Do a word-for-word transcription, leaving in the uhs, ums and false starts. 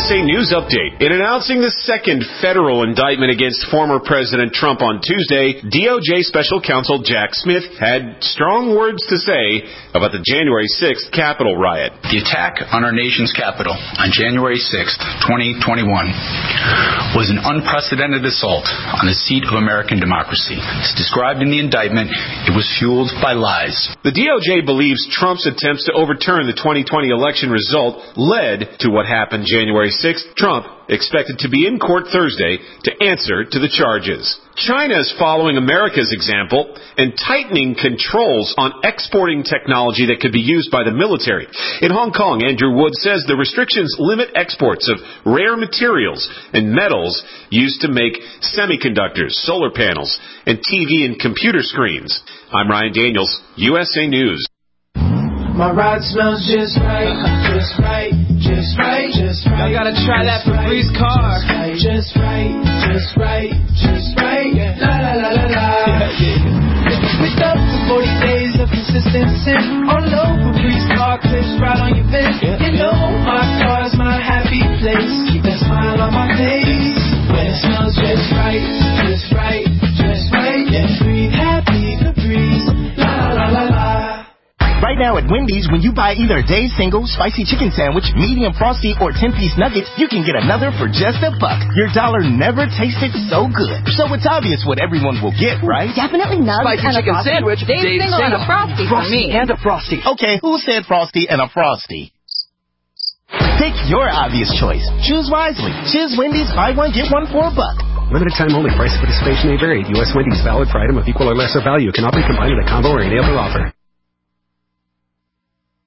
S A News Update. In announcing the second federal indictment against former President Trump on Tuesday, D O J Special Counsel Jack Smith had strong words to say about the January sixth Capitol riot. The attack on our nation's Capitol on January sixth, twenty twenty-one was an unprecedented assault on the seat of American democracy. As described in the indictment, it was fueled by lies. The D O J believes Trump's attempts to overturn the twenty twenty election result led to what happened January sixth. Trump expected to be in court Thursday to answer to the charges. China is following America's example and tightening controls on exporting technology that could be used by the military. In Hong Kong, Andrew Wood says the restrictions limit exports of rare materials and metals used to make semiconductors, solar panels, and T V and computer screens. I'm Ryan Daniels, U S A News. My ride smells just right, just right, just right, just right. Y'all gotta try that Febreze car. Just right, just right, just right. La la la la la. With up to forty days of consistent sin. All over Febreze car clips right on your vent. You know my car's my happy place. Keep that smile on my face. When it smells just right, just right, just right. Yeah, breathe happy Febreze. La la la la. Right now at Wendy's, when you buy either a Dave's Single, Spicy Chicken Sandwich, Medium Frosty, or ten-piece Nuggets, you can get another for just a buck. Your dollar never tasted so good. So it's obvious what everyone will get, right? Definitely Nuggets Spicy and a Chicken Frosty. Sandwich, Dave's, Dave's Single, Single, and a Frosty, for me. And a Frosty. Okay, who said Frosty and a Frosty? Pick your obvious choice. Choose wisely. Choose Wendy's, buy one, get one for a buck. Limited time only. Price of participation may vary. U S Wendy's valid for item of equal or lesser value. Cannot be combined with a combo or any other offer.